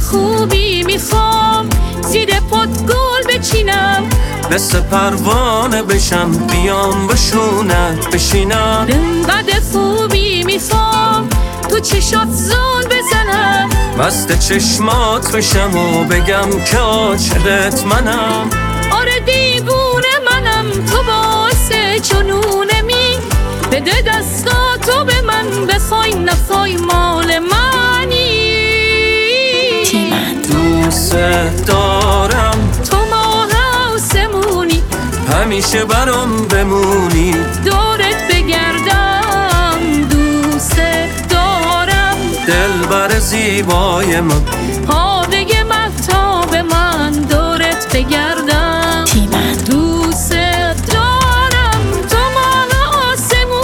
خوبی میخوام زیر پات گل بچینم، مثل پروانه بشم بیام بشونت بشینم. انقدر خوبی میخوام تو چشات زل بزنم، مست چشمات بشم و بگم که عاشقت منم. آره دیوونه منم، تو باعث جنونمی، بده دستاتو به من، بخوای نخوای مال منی. دوست دارم تو ماه آسمونی، همیشه برام بمونی، دورت بگردم. دوست دارم دلبر زیبای من،